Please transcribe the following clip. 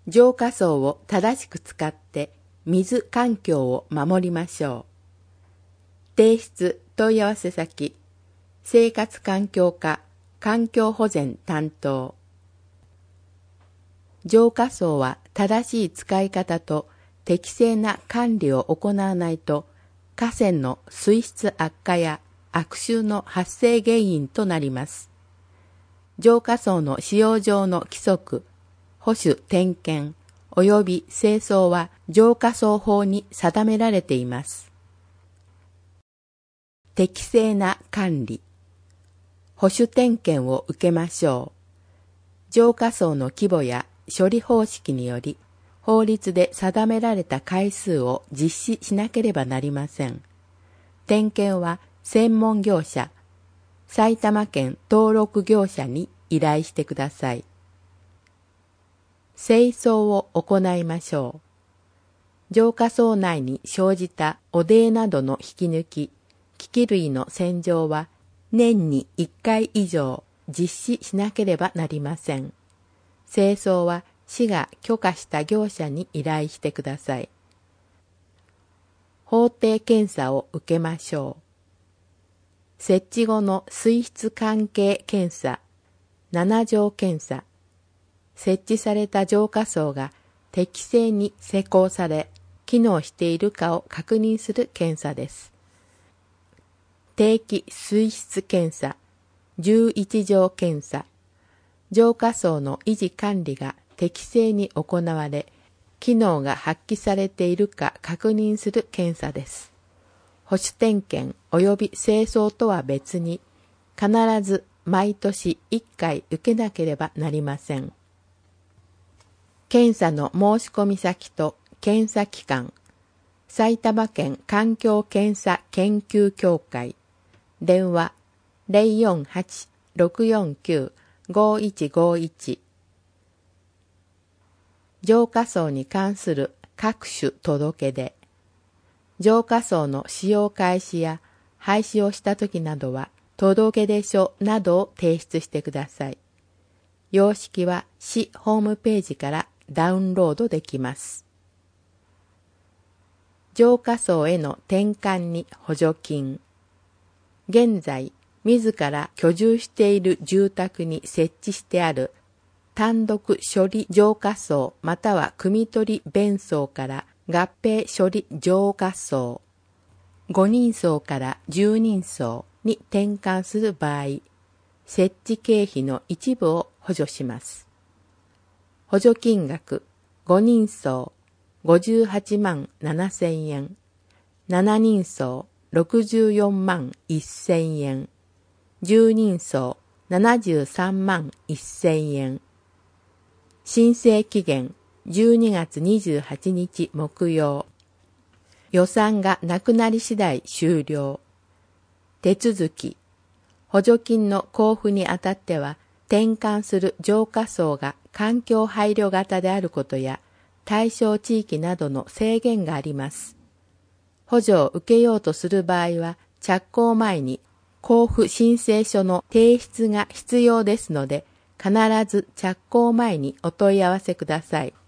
浄化槽を正しく使って水環境を守りましょう。提出問い合わせ先、生活環境課環境保全担当。浄化槽は正しい使い方と適正な管理を行わないと河川の水質悪化や悪臭の発生原因となります。浄化槽の使用上の規則、保守点検及び清掃は浄化槽法に定められています。適正な管理、保守点検を受けましょう。浄化槽の規模や処理方式により法律で定められた回数を実施しなければなりません。点検は専門業者、埼玉県登録業者に依頼してください。清掃を行いましょう。浄化槽内に生じた汚泥などの引き抜き、機器類の洗浄は年に1回以上実施しなければなりません。清掃は市が許可した業者に依頼してください。法定検査を受けましょう。設置後の水質関係検査、7条検査、設置された浄化槽が適正に施工され、機能しているかを確認する検査です。定期水質検査、11条検査、浄化槽の維持管理が適正に行われ、機能が発揮されているか確認する検査です。保守点検及び清掃とは別に、必ず毎年1回受けなければなりません。検査の申し込み先と検査機関、埼玉県環境検査研究協会、電話 048-649-5151。浄化槽に関する各種届け出、浄化槽の使用開始や廃止をしたときなどは届出書などを提出してください。様式は市ホームページからダウンロードできます。浄化槽への転換に補助金。現在、自ら居住している住宅に設置してある単独処理浄化槽または汲み取り弁槽から合併処理浄化槽、5人槽から10人槽に転換する場合、設置経費の一部を補助します。補助金額5人槽58万7,000円、7人槽64万1,000円、10人槽73万1,000円。申請期限12月28日木曜。予算がなくなり次第終了。手続き。補助金の交付にあたっては、転換する浄化槽が環境配慮型であることや、対象地域などの制限があります。補助を受けようとする場合は、着工前に交付申請書の提出が必要ですので、必ず着工前にお問い合わせください。